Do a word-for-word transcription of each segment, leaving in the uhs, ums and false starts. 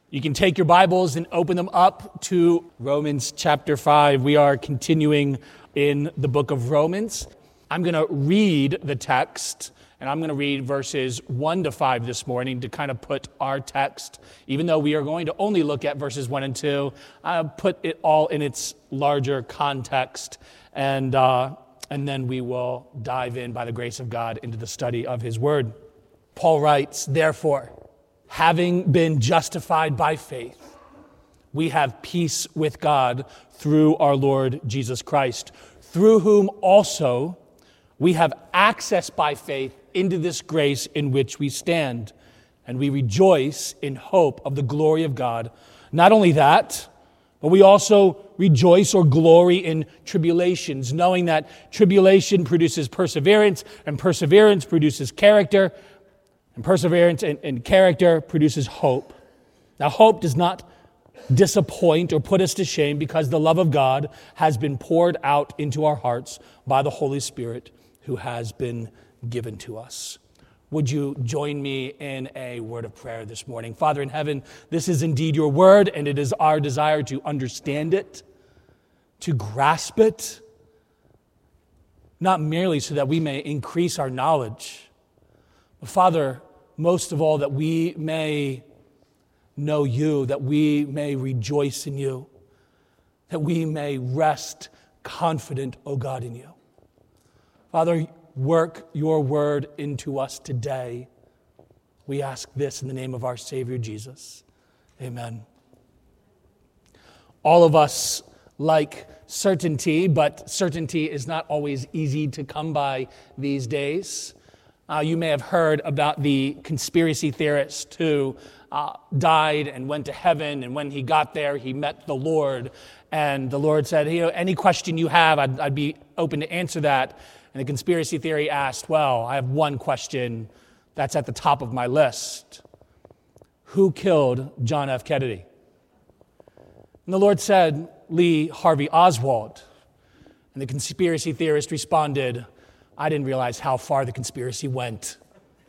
You can take your Bibles and open them up to Romans chapter five. We are continuing in the book of Romans. I'm going to read the text, and I'm going to read verses one to five this morning to kind of put our text, even though we are going to only look at verses one and two, I'll put it all in its larger context, and uh, and then we will dive in by the grace of God into the study of His Word. Paul writes, "Therefore, having been justified by faith, we have peace with God through our Lord Jesus Christ, through whom also we have access by faith into this grace in which we stand, and we rejoice in hope of the glory of God. Not only that, but we also rejoice or glory in tribulations, knowing that tribulation produces perseverance, and perseverance produces character, and perseverance and, and character produces hope. Now, hope does not disappoint or put us to shame, because the love of God has been poured out into our hearts by the Holy Spirit who has been given to us." Would you join me in a word of prayer this morning? Father in heaven, this is indeed your word, and it is our desire to understand it, to grasp it, not merely so that we may increase our knowledge, but Father, most of all, that we may know you, that we may rejoice in you, that we may rest confident, O God, in you. Father, work your word into us today. We ask this in the name of our Savior Jesus. Amen. All of us like certainty, but certainty is not always easy to come by these days. Uh, you may have heard about the conspiracy theorist who uh, died and went to heaven, and when he got there, he met the Lord, and the Lord said, "You know, any question you have, I'd, I'd be open to answer that." And the conspiracy theory asked, "Well, I have one question that's at the top of my list. Who killed John F. Kennedy?" And the Lord said, "Lee Harvey Oswald." And the conspiracy theorist responded, "I didn't realize how far the conspiracy went."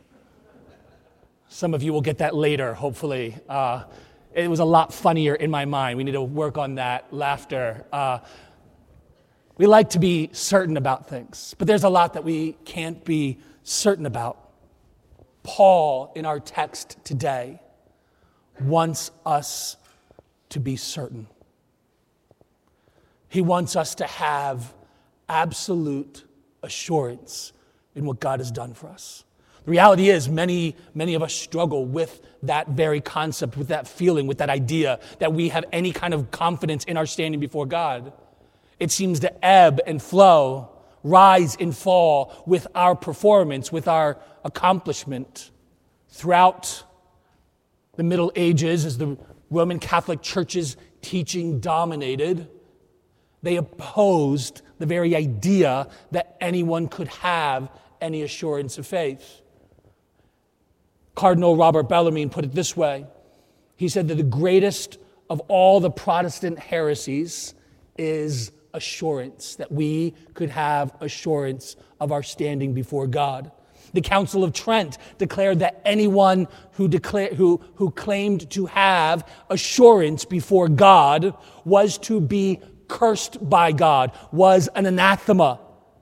Some of you will get that later, hopefully. Uh, it was a lot funnier in my mind. We need to work on that laughter. Uh, we like to be certain about things, but there's a lot that we can't be certain about. Paul, in our text today, wants us to be certain. He wants us to have absolute assurance in what God has done for us. The reality is many, many of us struggle with that very concept, with that feeling, with that idea that we have any kind of confidence in our standing before God. It seems to ebb and flow, rise and fall with our performance, with our accomplishment. Throughout the Middle Ages, as the Roman Catholic Church's teaching dominated, they opposed the very idea that anyone could have any assurance of faith. Cardinal Robert Bellarmine put it this way. He said that the greatest of all the Protestant heresies is assurance, that we could have assurance of our standing before God. The Council of Trent declared that anyone who, declare, who, who claimed to have assurance before God was to be cursed by God, was an anathema.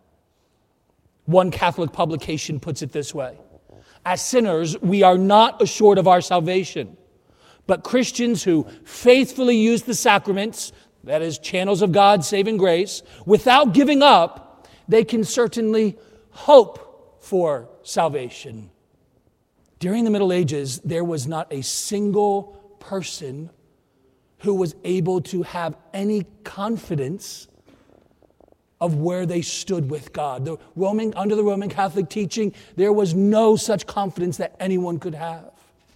One Catholic publication puts it this way: as sinners, we are not assured of our salvation, but Christians who faithfully use the sacraments, that is, channels of God's saving grace, without giving up, they can certainly hope for salvation. During the Middle Ages, there was not a single person who was able to have any confidence of where they stood with God. The Roman, under the Roman Catholic teaching, there was no such confidence that anyone could have.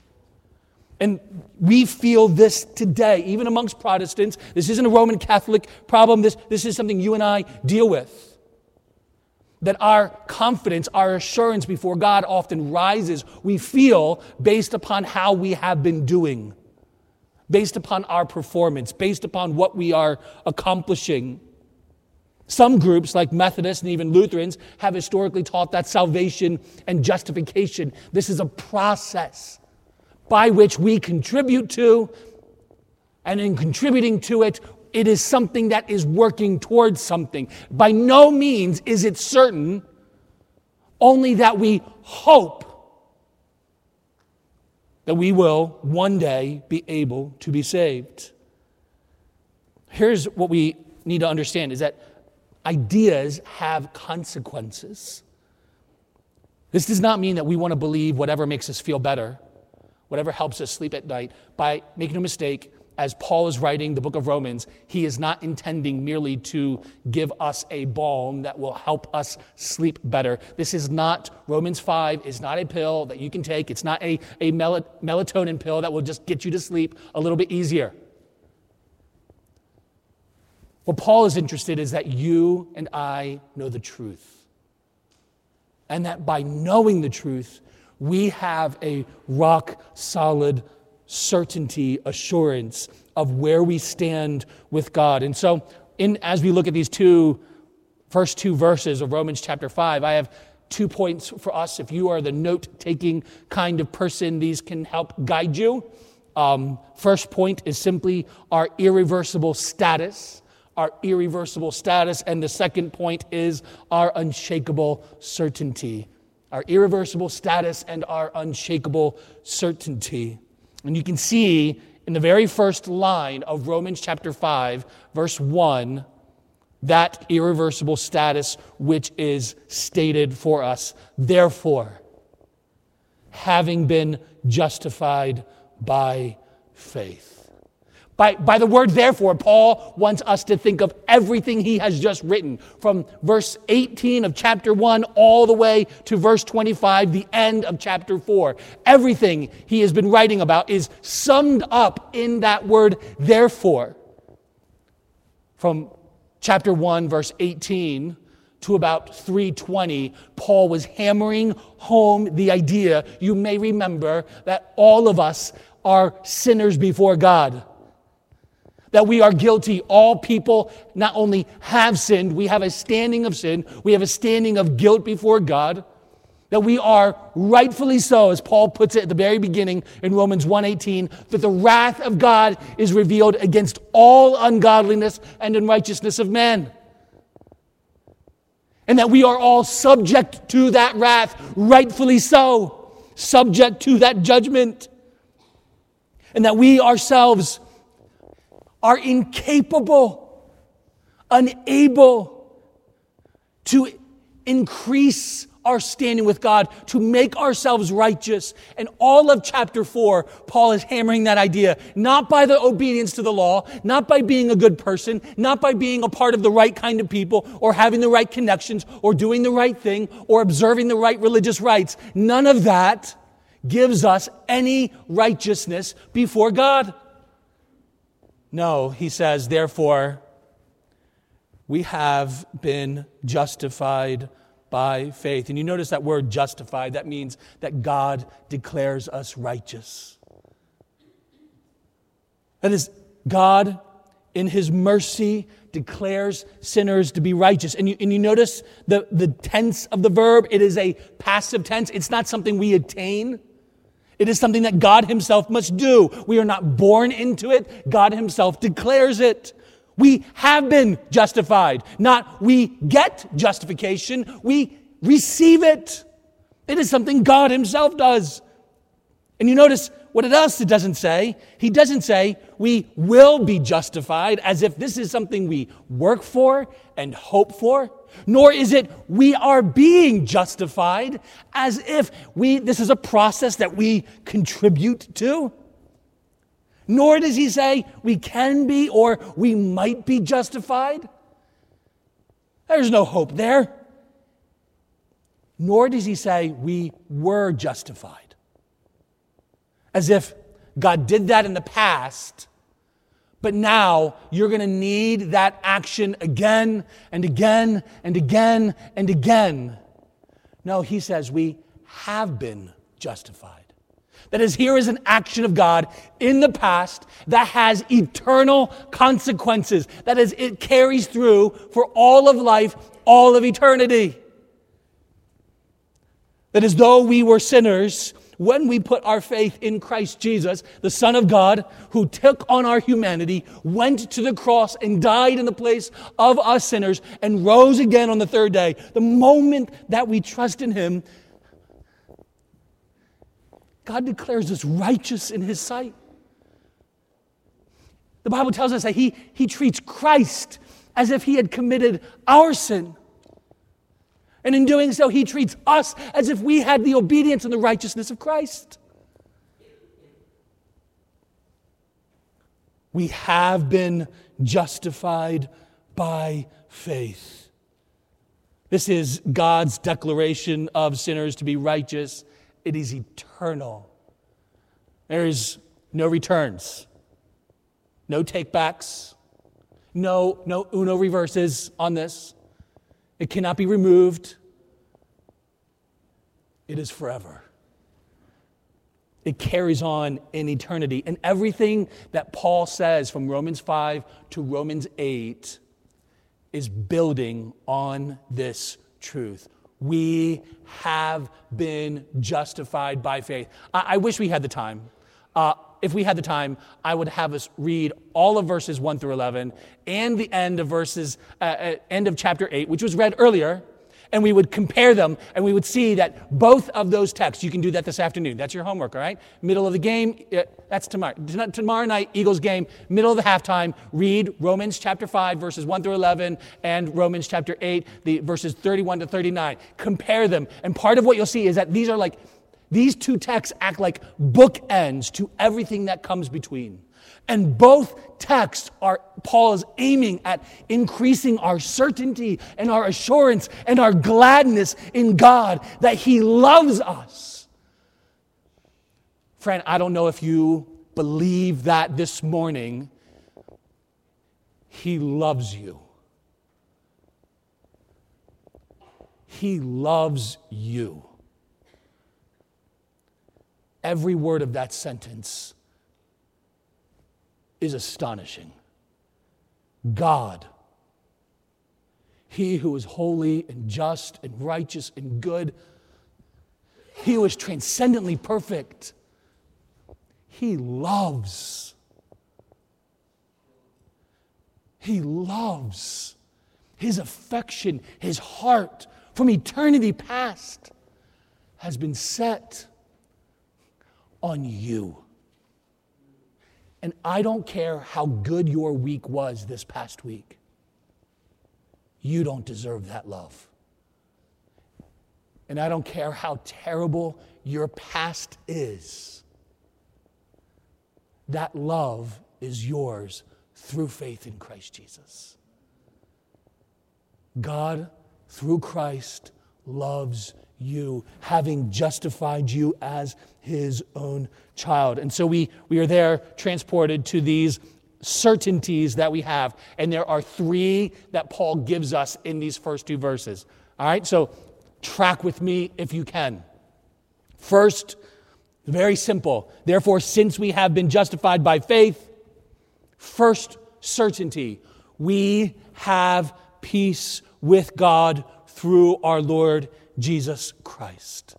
And we feel this today, even amongst Protestants. This isn't a Roman Catholic problem. This, this is something you and I deal with. That our confidence, our assurance before God often rises, we feel, based upon how we have been doing, based upon our performance, based upon what we are accomplishing. Some groups, like Methodists and even Lutherans, have historically taught that salvation and justification, this is a process by which we contribute to And in contributing to it, it is something that is working towards something. By no means is it certain, only that we hope that we will one day be able to be saved. Here's what we need to understand is that ideas have consequences. This does not mean that we want to believe whatever makes us feel better, whatever helps us sleep at night. By making no mistake, as Paul is writing the book of Romans, he is not intending merely to give us a balm that will help us sleep better. This is not, Romans five is not a pill that you can take. It's not a, a mel- melatonin pill that will just get you to sleep a little bit easier. What Paul is interested in is that you and I know the truth. And that by knowing the truth, we have a rock-solid certainty, assurance of where we stand with God. And so, in as we look at these two, first two verses of Romans chapter five, I have two points for us. If you are the note-taking kind of person, these can help guide you. Um, first point is simply our irreversible status. Our irreversible status. And the second point is our unshakable certainty. Our irreversible status and our unshakable certainty. And you can see in the very first line of Romans chapter five, verse one, that irreversible status which is stated for us. Therefore, having been justified by faith. By, by the word therefore, Paul wants us to think of everything he has just written. From verse eighteen of chapter one all the way to verse twenty-five, the end of chapter four. Everything he has been writing about is summed up in that word therefore. From chapter one, verse eighteen to about three twenty, Paul was hammering home the idea, you may remember, that all of us are sinners before God. That we are guilty. All people not only have sinned, we have a standing of sin, we have a standing of guilt before God. That we are rightfully so, as Paul puts it at the very beginning in Romans one eighteen, that the wrath of God is revealed against all ungodliness and unrighteousness of men. And that we are all subject to that wrath, rightfully so, subject to that judgment. And that we ourselves are incapable, unable to increase our standing with God, to make ourselves righteous. And all of chapter four, Paul is hammering that idea, not by the obedience to the law, not by being a good person, not by being a part of the right kind of people, or having the right connections, or doing the right thing, or observing the right religious rites. None of that gives us any righteousness before God. No, he says, therefore, we have been justified by faith. And you notice that word justified, that means that God declares us righteous. That is, God, in his mercy, declares sinners to be righteous. And you, and you notice the, the tense of the verb, it is a passive tense. It's not something we attain. It is something that God himself must do. We are not born into it. God himself declares it. We have been justified. Not we get justification. We receive it. It is something God himself does. And you notice what else it doesn't say. He doesn't say we will be justified as if this is something we work for and hope for. Nor is it we are being justified as if we this is a process that we contribute to. Nor does he say we can be or we might be justified. There's no hope there. Nor does he say we were justified. As if God did that in the past, but now you're going to need that action again and again and again and again. No, he says we have been justified. That is, here is an action of God in the past that has eternal consequences. That is, it carries through for all of life, all of eternity. That as though we were sinners, when we put our faith in Christ Jesus, the Son of God, who took on our humanity, went to the cross and died in the place of us sinners, and rose again on the third day. The moment that we trust in him, God declares us righteous in his sight. The Bible tells us that he, he treats Christ as if he had committed our sin. And in doing so, he treats us as if we had the obedience and the righteousness of Christ. We have been justified by faith. This is God's declaration of sinners to be righteous. It is eternal. There is no returns, no takebacks, no, no uno reverses on this. It cannot be removed. It is forever. It carries on in eternity. And everything that Paul says from Romans five to Romans eight is building on this truth. We have been justified by faith. I, I wish we had the time. Uh, if we had the time, I would have us read all of verses one through eleven and the end of verses, uh, uh, end of chapter eight, which was read earlier, and we would compare them, and we would see that both of those texts, you can do that this afternoon. That's your homework, all right? Middle of the game, uh, that's tomorrow. Tomorrow night, Eagles game, middle of the halftime, read Romans chapter five, verses one through eleven, and Romans chapter eight, the verses thirty-one to thirty-nine. Compare them, and part of what you'll see is that these are like, these two texts act like bookends to everything that comes between. And both texts are, Paul is aiming at increasing our certainty and our assurance and our gladness in God that he loves us. Friend, I don't know if you believe that this morning. He loves you. He loves you. Every word of that sentence is astonishing. God, he who is holy and just and righteous and good, he who is transcendently perfect, he loves. He loves. His affection, his heart from eternity past has been set on you. And I don't care how good your week was this past week. You don't deserve that love. And I don't care how terrible your past is. That love is yours through faith in Christ Jesus. God, through Christ, loves you, having justified you as his own child. And so we, we are there transported to these certainties that we have. And there are three that Paul gives us in these first two verses. All right, so track with me if you can. First, very simple. Therefore, since we have been justified by faith, first certainty, we have peace with God through our Lord Jesus Christ.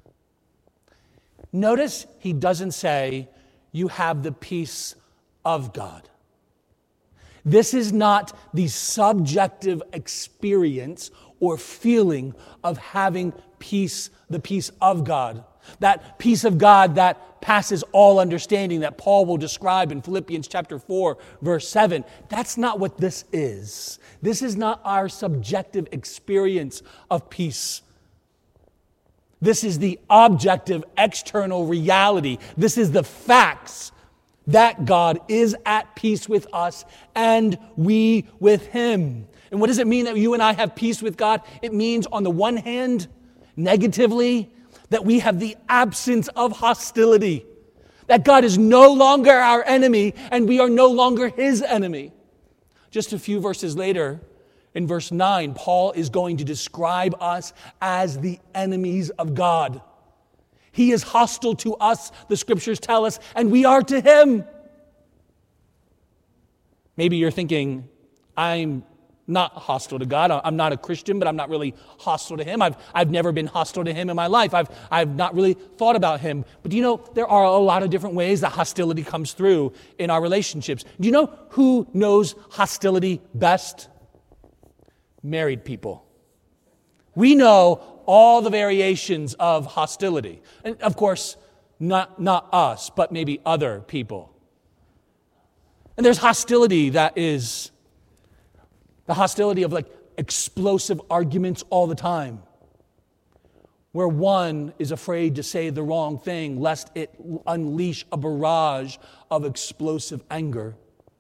Notice he doesn't say you have the peace of God. This is not the subjective experience or feeling of having peace, the peace of God. That peace of God that passes all understanding that Paul will describe in Philippians chapter four, verse seven. That's not what this is. This is not our subjective experience of peace. This is the objective external reality. This is the facts that God is at peace with us and we with him. And what does it mean that you and I have peace with God? It means, on the one hand, negatively, that we have the absence of hostility. That God is no longer our enemy and we are no longer his enemy. Just a few verses later, in verse nine, Paul is going to describe us as the enemies of God. He is hostile to us, the scriptures tell us, and we are to him. Maybe you're thinking, I'm not hostile to God. I'm not a Christian, but I'm not really hostile to him. I've, I've never been hostile to him in my life. I've, I've not really thought about him. But do you know, there are a lot of different ways that hostility comes through in our relationships. Do you know who knows hostility best? Married people. We know all the variations of hostility. And of course, not, not us, but maybe other people. And there's hostility that is the hostility of like explosive arguments all the time, where one is afraid to say the wrong thing lest it unleash a barrage of explosive anger.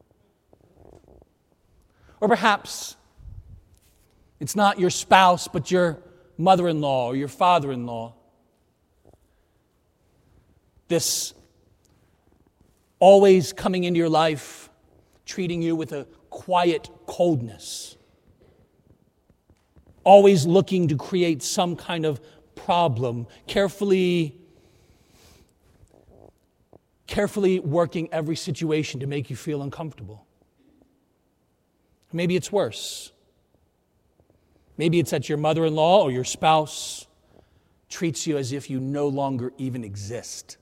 Or perhaps it's not your spouse, but your mother-in-law or your father-in-law. This always coming into your life, treating you with a quiet coldness. Always looking to create some kind of problem. Carefully, carefully working every situation to make you feel uncomfortable. Maybe it's worse. Maybe it's that your mother-in-law or your spouse treats you as if you no longer even exist.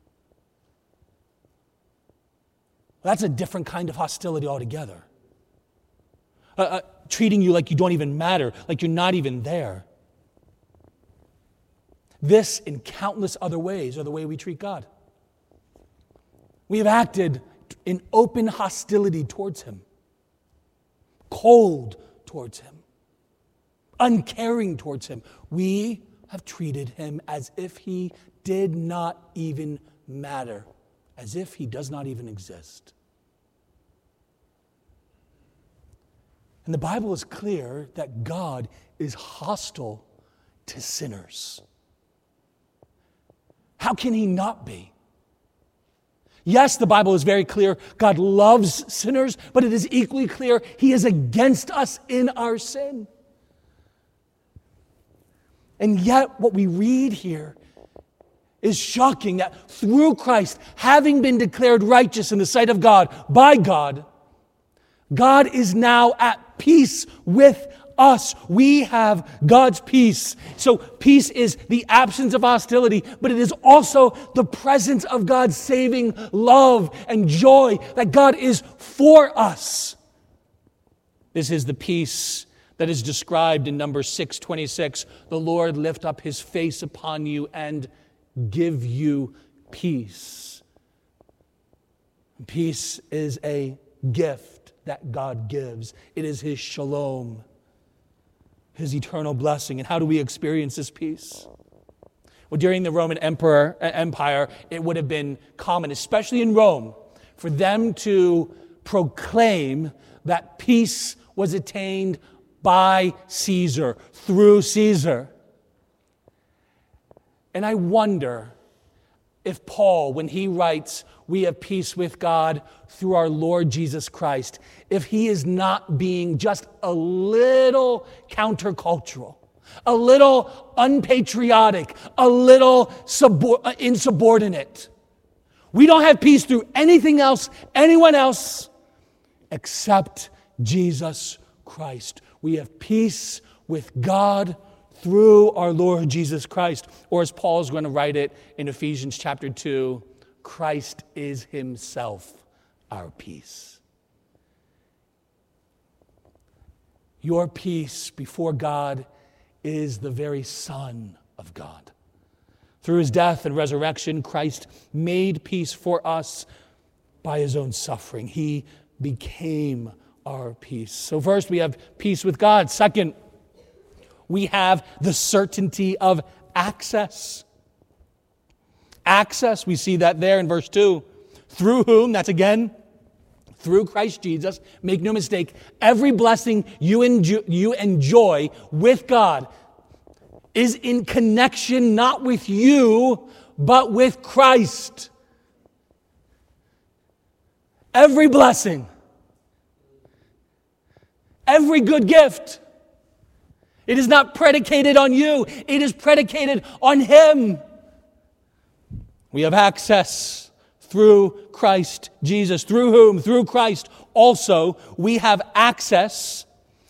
That's a different kind of hostility altogether. Uh, uh, treating you like you don't even matter, like you're not even there. This and countless other ways are the way we treat God. We have acted in open hostility towards him, cold towards him, uncaring towards him. We have treated him as if he did not even matter, as if he does not even exist. And the Bible is clear that God is hostile to sinners. How can he not be? Yes, the Bible is very clear. God loves sinners, but it is equally clear he is against us in our sin. And yet, what we read here is shocking, that through Christ, having been declared righteous in the sight of God by God, God is now at peace with us. We have God's peace. So peace is the absence of hostility, but it is also the presence of God's saving love and joy, that God is for us. This is the peace that is described in Numbers six twenty-six. The Lord lift up his face upon you and give you peace. Peace is a gift that God gives. It is his shalom, his eternal blessing. And how do we experience this peace? Well, during the Roman Emperor, Empire, it would have been common, especially in Rome, for them to proclaim that peace was attained by Caesar, through Caesar. And I wonder if Paul, when he writes, we have peace with God through our Lord Jesus Christ, if he is not being just a little countercultural, a little unpatriotic, a little subor- insubordinate. We don't have peace through anything else, anyone else, except Jesus Christ. We have peace with God through our Lord Jesus Christ. Or as Paul is going to write it in Ephesians chapter two, Christ is himself our peace. Your peace before God is the very Son of God. Through his death and resurrection, Christ made peace for us by his own suffering. He became our peace. So first, we have peace with God. Second, we have the certainty of access. Access, we see that there in verse two. Through whom, that's again, through Christ Jesus, make no mistake, every blessing you enjoy, you enjoy with God is in connection not with you, but with Christ. Every blessing, every good gift, it is not predicated on you. It is predicated on him. We have access through Christ Jesus, through whom, through Christ, also we have access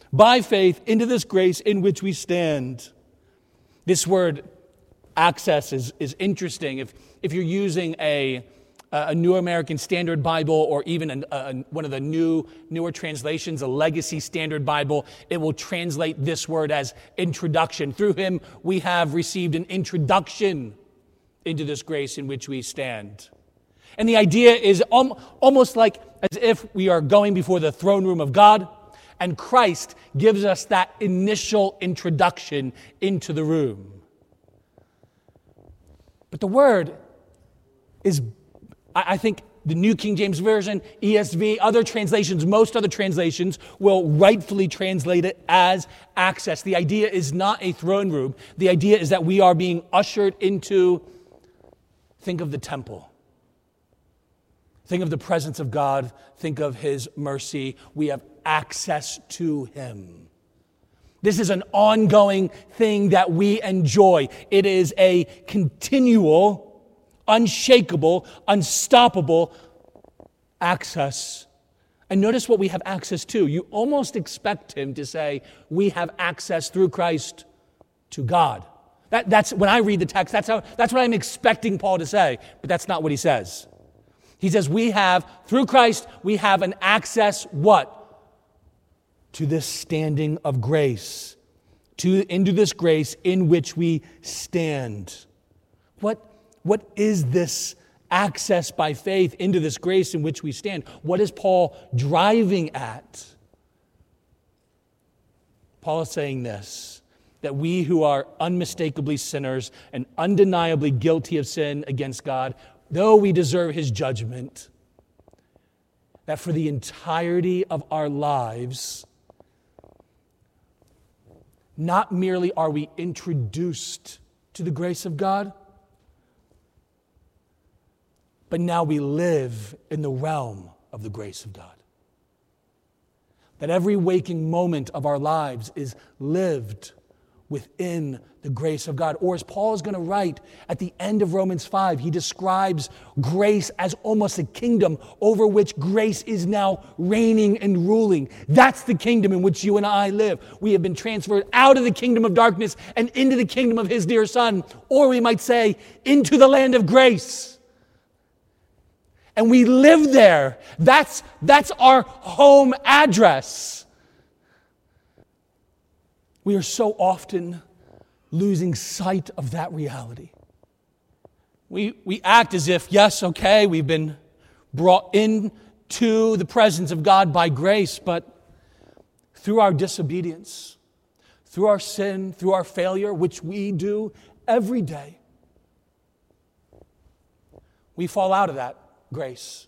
by faith into this grace in which we stand. This word access is, is interesting. If, if you're using a, a New American Standard Bible or even an, a, one of the new newer translations, a Legacy Standard Bible, it will translate this word as introduction. Through him, we have received an introduction into this grace in which we stand. And the idea is al- almost like as if we are going before the throne room of God, and Christ gives us that initial introduction into the room. But the word is, I think, the New King James Version, E S V, other translations, most other translations will rightfully translate it as access. The idea is not a throne room. The idea is that we are being ushered into, think of the temple. Think of the presence of God. Think of his mercy. We have access to him. This is an ongoing thing that we enjoy. It is a continual, unshakable, unstoppable access. And notice what we have access to. You almost expect him to say, we have access through Christ to God. That, that's when I read the text, that's how, that's what I'm expecting Paul to say, but that's not what he says. He says we have, through Christ, we have an access, what? To this standing of grace, to into this grace in which we stand. What, what is this access by faith into this grace in which we stand? What is Paul driving at? Paul is saying this, that we who are unmistakably sinners and undeniably guilty of sin against God, though we deserve his judgment, that for the entirety of our lives, not merely are we introduced to the grace of God, but now we live in the realm of the grace of God. That every waking moment of our lives is lived within the grace of God. Or as Paul is going to write at the end of Romans five, he describes grace as almost a kingdom over which grace is now reigning and ruling. That's the kingdom in which you and I live. We have been transferred out of the kingdom of darkness and into the kingdom of his dear Son, or we might say, into the land of grace. And we live there. That's, that's our home address. We are so often losing sight of that reality. We, we act as if, yes, okay, we've been brought into the presence of God by grace, but through our disobedience, through our sin, through our failure, which we do every day, we fall out of that grace.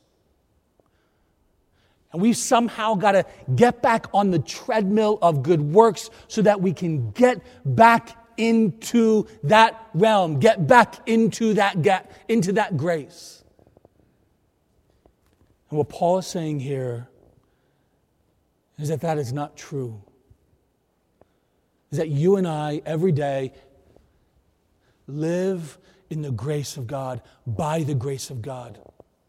And we've somehow got to get back on the treadmill of good works so that we can get back into that realm, get back into that gap, into that grace. And what Paul is saying here is that that is not true. Is that you and I every day live in the grace of God, by the grace of God.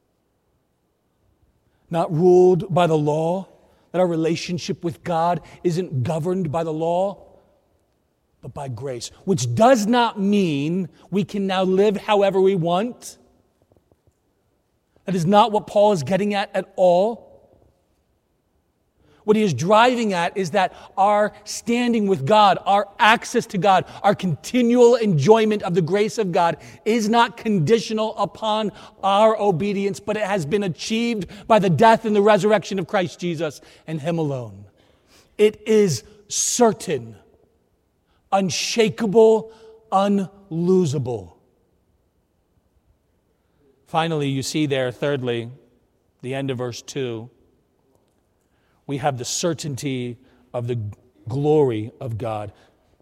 Not ruled by the law, that our relationship with God isn't governed by the law, but by grace. Which does not mean we can now live however we want. That is not what Paul is getting at at all. What he is driving at is that our standing with God, our access to God, our continual enjoyment of the grace of God is not conditional upon our obedience, but it has been achieved by the death and the resurrection of Christ Jesus and him alone. It is certain, unshakable, unlosable. Finally, you see there, thirdly, the end of verse two, we have the certainty of the glory of God.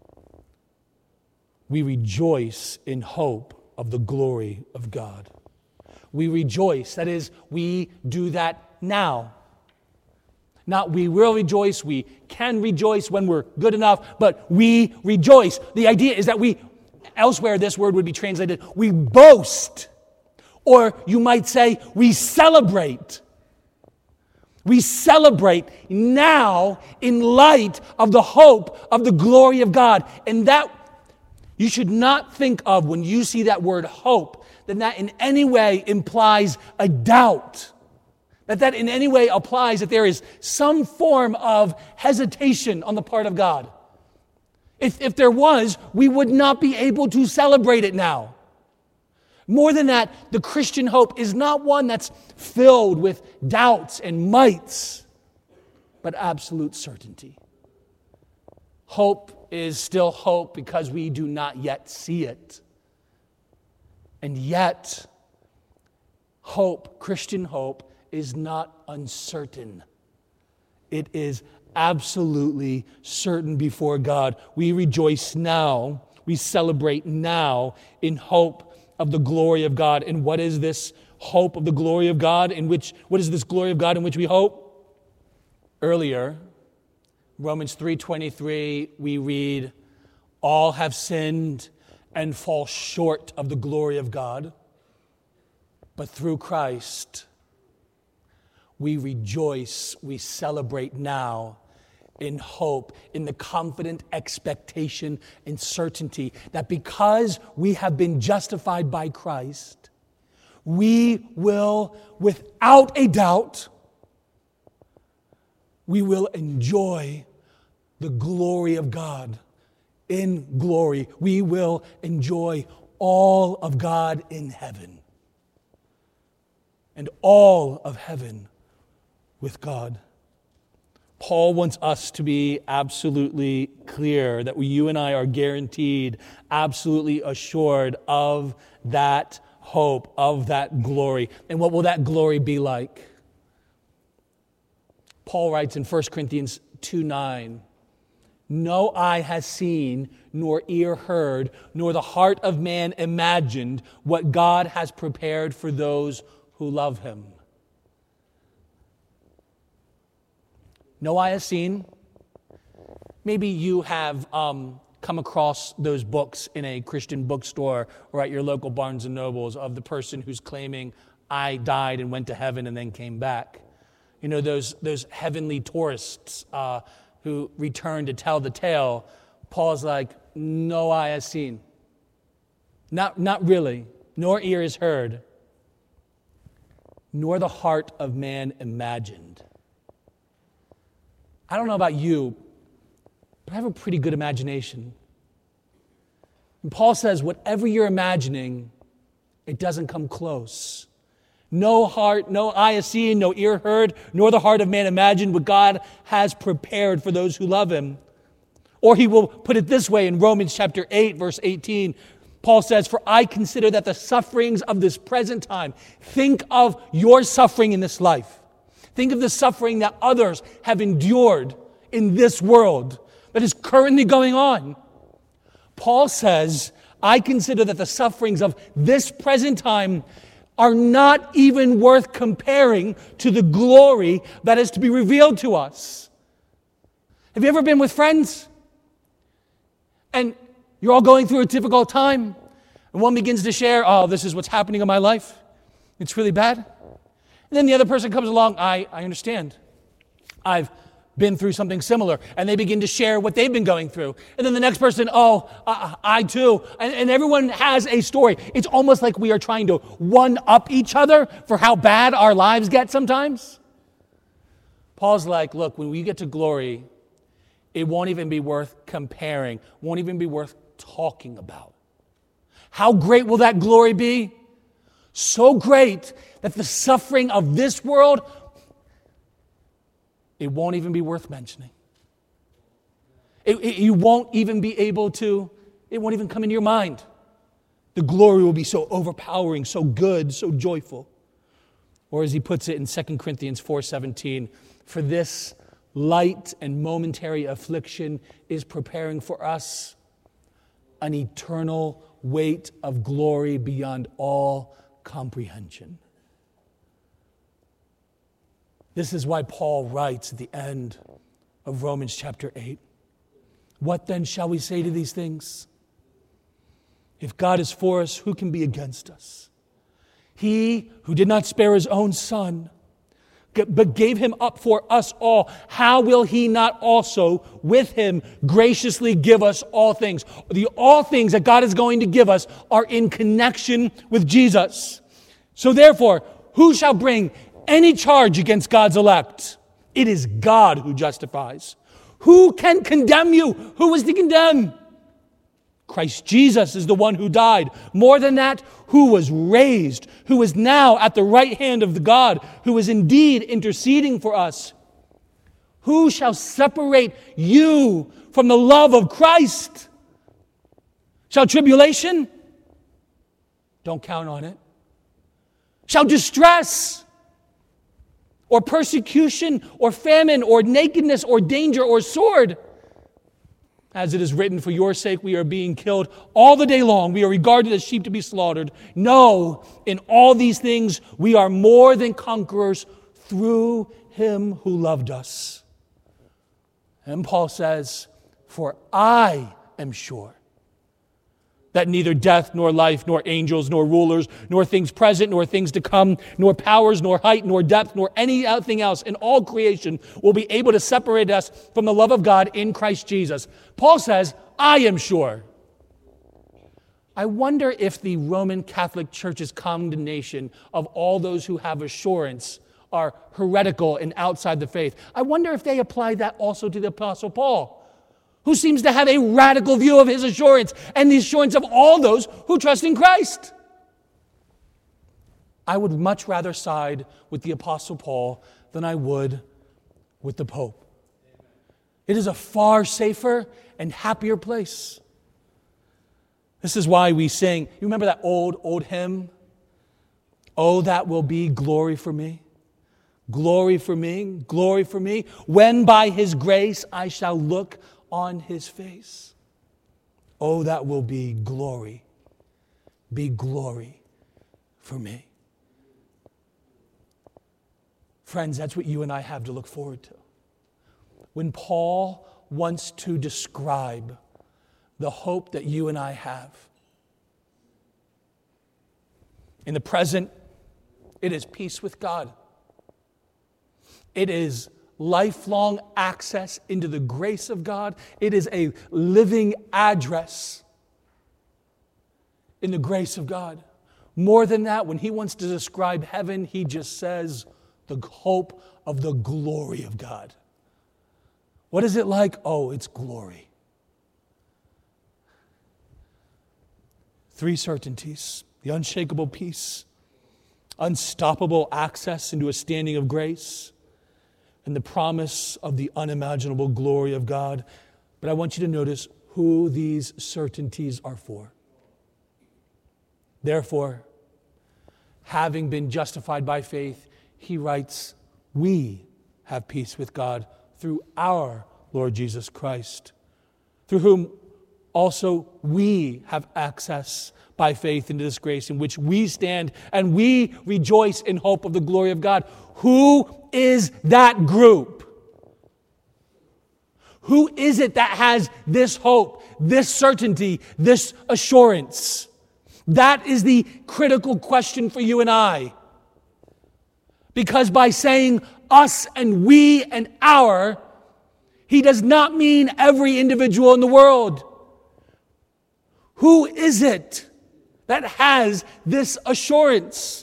We rejoice in hope of the glory of God. We rejoice, that is, we do that now. Not we will rejoice, we can rejoice when we're good enough, but we rejoice. The idea is that we, elsewhere this word would be translated, we boast. Or you might say, we celebrate. We celebrate now in light of the hope of the glory of God. And that you should not think of when you see that word hope, that that in any way implies a doubt. That that in any way applies that there is some form of hesitation on the part of God. If, if there was, we would not be able to celebrate it now. More than that, the Christian hope is not one that's filled with doubts and mights, but absolute certainty. Hope is still hope because we do not yet see it. And yet, hope, Christian hope, is not uncertain. It is absolutely certain before God. We rejoice now, we celebrate now in hope of the glory of God. And what is this hope of the glory of God in which, what is this glory of God in which we hope? Earlier, Romans three twenty-three, we read, all have sinned and fall short of the glory of God. But through Christ, we rejoice, we celebrate now in hope, in the confident expectation and certainty that because we have been justified by Christ, we will, without a doubt, we will enjoy the glory of God. In glory, we will enjoy all of God in heaven. And all of heaven with God. Paul wants us to be absolutely clear that we, you and I are guaranteed, absolutely assured of that hope, of that glory. And what will that glory be like? Paul writes in First Corinthians two nine, no eye has seen, nor ear heard, nor the heart of man imagined what God has prepared for those who love him. No eye has seen. Maybe you have um, come across those books in a Christian bookstore or at your local Barnes and Nobles of the person who's claiming, I died and went to heaven and then came back. You know, those, those heavenly tourists uh, who return to tell the tale. Paul's like, no eye has seen. Not, not really. Nor ear has heard. Nor the heart of man imagined. I don't know about you, but I have a pretty good imagination. And Paul says, whatever you're imagining, it doesn't come close. No heart, no eye has seen, no ear heard, nor the heart of man imagined what God has prepared for those who love him. Or he will put it this way in Romans chapter eight, verse eighteen. Paul says, for I consider that the sufferings of this present time, think of your suffering in this life. Think of the suffering that others have endured in this world that is currently going on. Paul says, I consider that the sufferings of this present time are not even worth comparing to the glory that is to be revealed to us. Have you ever been with friends? And you're all going through a difficult time. And one begins to share, oh, this is what's happening in my life. It's really bad. And then the other person comes along, I, I understand. I've been through something similar. And they begin to share what they've been going through. And then the next person, oh, I, I too. And, and everyone has a story. It's almost like we are trying to one-up each other for how bad our lives get sometimes. Paul's like, look, when we get to glory, it won't even be worth comparing, won't even be worth talking about. How great will that glory be? So great that the suffering of this world, it won't even be worth mentioning. It, it, you won't even be able to, it won't even come into your mind. The glory will be so overpowering, so good, so joyful. Or as he puts it in Second Corinthians four seventeen, for this light and momentary affliction is preparing for us an eternal weight of glory beyond all comprehension. This is why Paul writes at the end of Romans chapter eight, what then shall we say to these things? If God is for us, who can be against us? He who did not spare his own son, but gave him up for us all, how will he not also with him graciously give us all things? The all things that God is going to give us are in connection with Jesus. So therefore, who shall bring any charge against God's elect? It is God who justifies. Who can condemn you? Who is to condemn? Christ Jesus is the one who died. More than that, who was raised, who is now at the right hand of the God, who is indeed interceding for us. Who shall separate you from the love of Christ? Shall tribulation? Don't count on it. Shall distress? Or persecution, or famine, or nakedness, or danger, or sword? As it is written, for your sake we are being killed all the day long. We are regarded as sheep to be slaughtered. No, in all these things we are more than conquerors through him who loved us. And Paul says, for I am sure that neither death, nor life, nor angels, nor rulers, nor things present, nor things to come, nor powers, nor height, nor depth, nor anything else in all creation will be able to separate us from the love of God in Christ Jesus. Paul says, I am sure. I wonder if the Roman Catholic Church's condemnation of all those who have assurance are heretical and outside the faith. I wonder if they apply that also to the Apostle Paul, who seems to have a radical view of his assurance and the assurance of all those who trust in Christ. I would much rather side with the Apostle Paul than I would with the Pope. It is a far safer and happier place. This is why we sing, you remember that old, old hymn? Oh, that will be glory for me. Glory for me, glory for me, when by his grace I shall look on his face. Oh, that will be glory, be glory for me. Friends, that's what you and I have to look forward to. When Paul wants to describe the hope that you and I have, in the present, it is peace with God. It is lifelong access into the grace of God. It is a living address in the grace of God. More than that, when he wants to describe heaven, he just says the hope of the glory of God. What is it like? Oh, it's glory. Three certainties: the unshakable peace, unstoppable access into a standing of grace, and the promise of the unimaginable glory of God. But I want you to notice who these certainties are for. Therefore, having been justified by faith, he writes, we have peace with God through our Lord Jesus Christ, through whom also we have access by faith into this grace in which we stand, and we rejoice in hope of the glory of God. Who is that group? Who is it that has this hope, this certainty, this assurance? That is the critical question for you and I. Because by saying us and we and our, he does not mean every individual in the world. Who is it that has this assurance?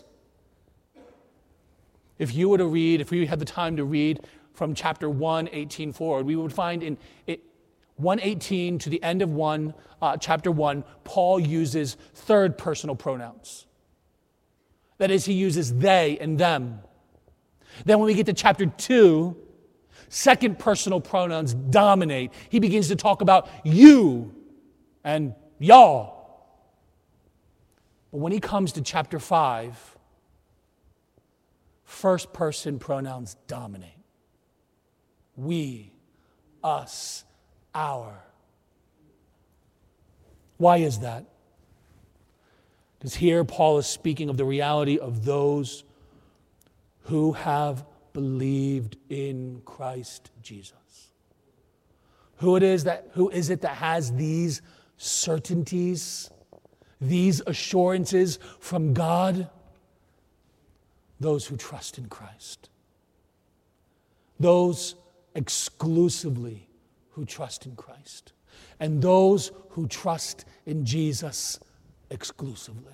If you were to read, if we had the time to read from chapter one, eighteen forward, we would find in it, one eighteen to the end of one, uh, chapter one, Paul uses third personal pronouns. That is, he uses they and them. Then when we get to chapter two, second personal pronouns dominate. He begins to talk about you and y'all. But when he comes to chapter five, first person pronouns dominate. We, us, our. Why is that? Because here Paul is speaking of the reality of those who have believed in Christ Jesus. Who it is that who is it that has these certainties, these assurances from God? Those who trust in Christ. those exclusively who trust in Christ, and those who trust in Jesus exclusively.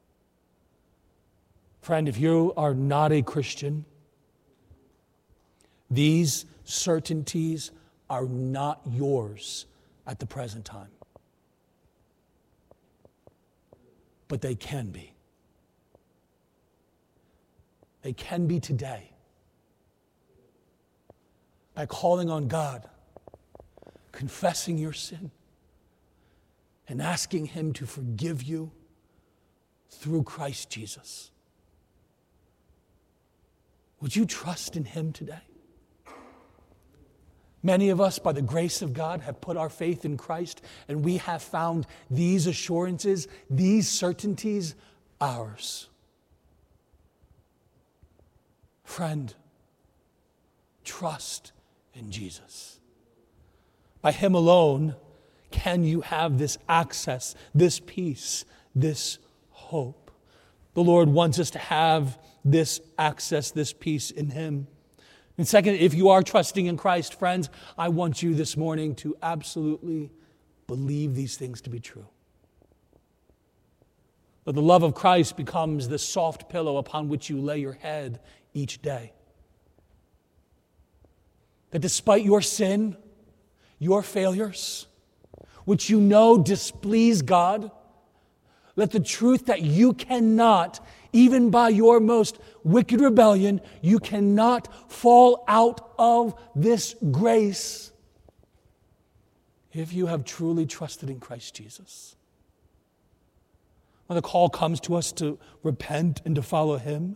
Friend, if you are not a Christian, these certainties are not yours at the present time. But they can be. They can be today. By calling on God, confessing your sin, and asking Him to forgive you through Christ Jesus. Would you trust in Him today? Many of us, by the grace of God, have put our faith in Christ, and we have found these assurances, these certainties, ours. Friend, trust in Jesus. By Him alone can you have this access, this peace, this hope. The Lord wants us to have this access, this peace in Him. And second, if you are trusting in Christ, friends, I want you this morning to absolutely believe these things to be true. That the love of Christ becomes the soft pillow upon which you lay your head each day. That despite your sin, your failures, which you know displease God, let the truth that you cannot, even by your most wicked rebellion, you cannot fall out of this grace if you have truly trusted in Christ Jesus. When the call comes to us to repent and to follow Him,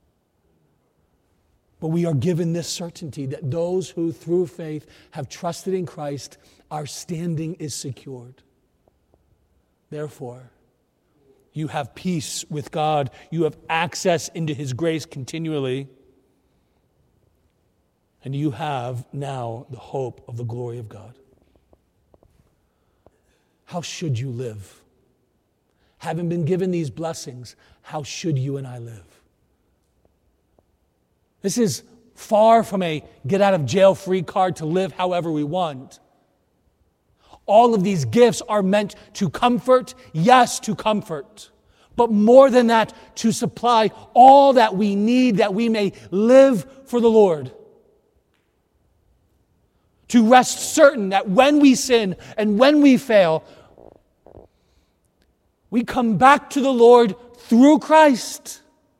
but we are given this certainty that those who through faith have trusted in Christ, our standing is secured. Therefore, you have peace with God. You have access into His grace continually. And you have now the hope of the glory of God. How should you live? Having been given these blessings, how should you and I live? This is far from a get-out-of-jail-free card to live however we want. All of these gifts are meant to comfort, yes, to comfort, but more than that, to supply all that we need that we may live for the Lord. To rest certain that when we sin and when we fail, we come back to the Lord through Christ.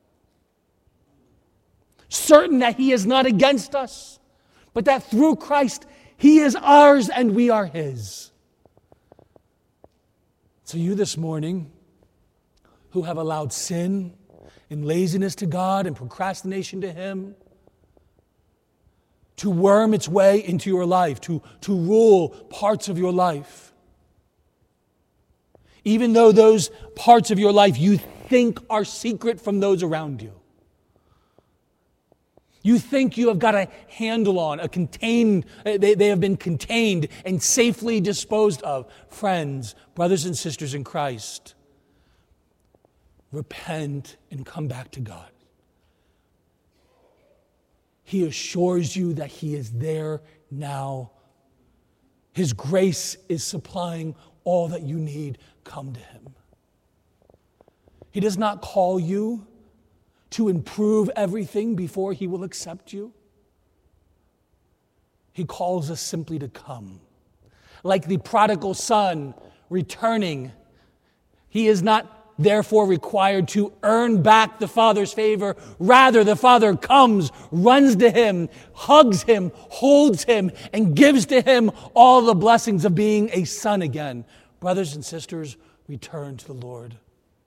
Certain that He is not against us, but that through Christ He is ours and we are His. So you this morning, who have allowed sin and laziness to God and procrastination to Him to worm its way into your life, to, to rule parts of your life, even though those parts of your life you think are secret from those around you. You think you have got a handle on, a contained, they, they have been contained and safely disposed of. Friends, brothers and sisters in Christ, repent and come back to God. He assures you that He is there now. His grace is supplying all that you need. Come to Him. He does not call you to improve everything before He will accept you. He calls us simply to come. Like the prodigal son returning, he is not therefore required to earn back the Father's favor. Rather, the Father comes, runs to him, hugs him, holds him, and gives to him all the blessings of being a son again. Brothers and sisters, return to the Lord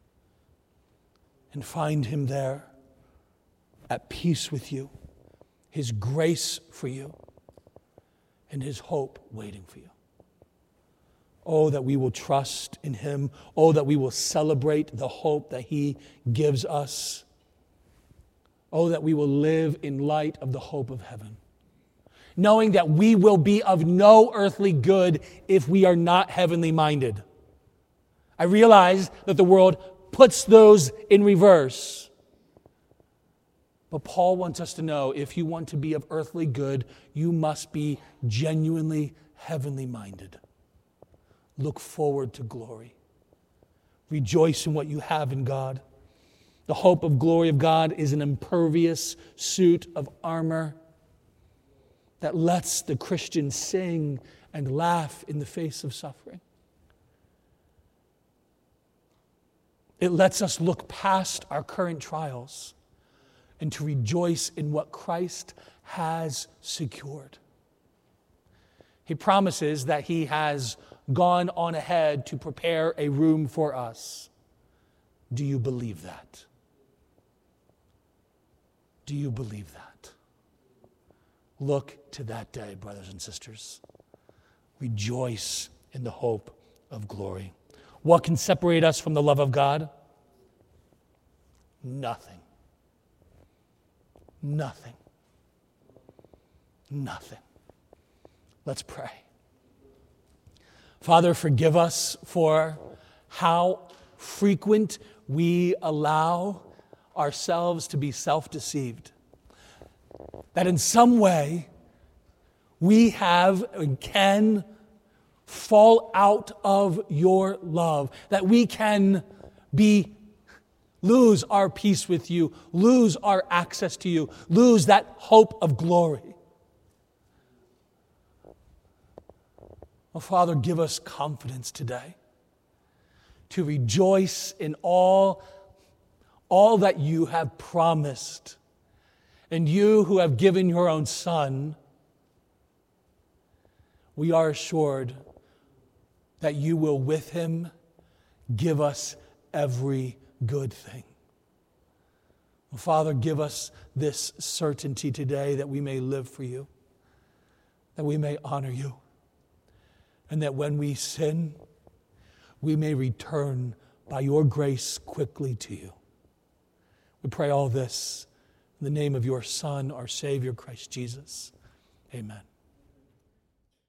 and find Him there at peace with you, His grace for you, and His hope waiting for you. Oh, that we will trust in Him. Oh, that we will celebrate the hope that He gives us. Oh, that we will live in light of the hope of heaven, knowing that we will be of no earthly good if we are not heavenly minded. I realize that the world puts those in reverse. But Paul wants us to know, if you want to be of earthly good, you must be genuinely heavenly minded. Look forward to glory. Rejoice in what you have in God. The hope of glory of God is an impervious suit of armor that lets the Christian sing and laugh in the face of suffering. It lets us look past our current trials and to rejoice in what Christ has secured. He promises that he has gone on ahead to prepare a room for us. Do you believe that? Do you believe that? Look to that day, brothers and sisters. Rejoice in the hope of glory. What can separate us from the love of God? Nothing. Nothing. Nothing. Let's pray. Father, forgive us for how frequent we allow ourselves to be self-deceived. That in some way we have and can fall out of your love. That we can be lose our peace with you, lose our access to you, lose that hope of glory. Oh, Father, give us confidence today to rejoice in all, all that you have promised. And you who have given your own Son, we are assured that you will with him give us every good thing. Father, give us this certainty today that we may live for you, that we may honor you, and that when we sin, we may return by your grace quickly to you. We pray all this in the name of your Son, our Savior, Christ Jesus. Amen.